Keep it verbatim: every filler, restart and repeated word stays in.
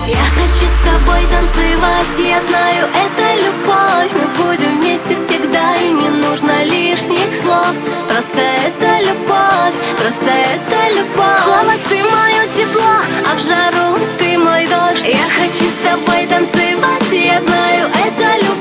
Я хочу с тобой танцевать, я знаю, это любовь. Мы будем вместе всегда, и не нужно лишних слов. Просто это любовь, просто это любовь. Холод, ты мое тепло, а в жару ты мой дождь. Я хочу с тобой танцевать, я знаю, это любовь.